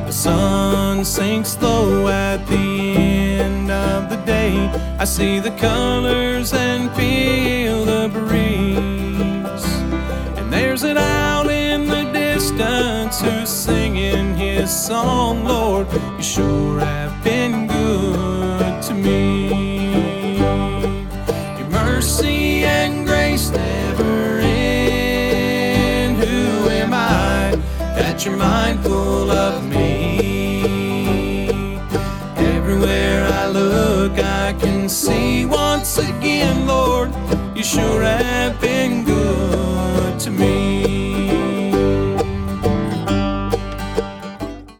The sun sinks low at the end of the day. I see the colors and feel the breeze. And there's an owl in the distance who's singing his song. Lord, you sure have been good to me. Your mercy and grace never end. Who am I that you're mindful of me? Everywhere I look, I can see once again, Lord, you sure have been good to me.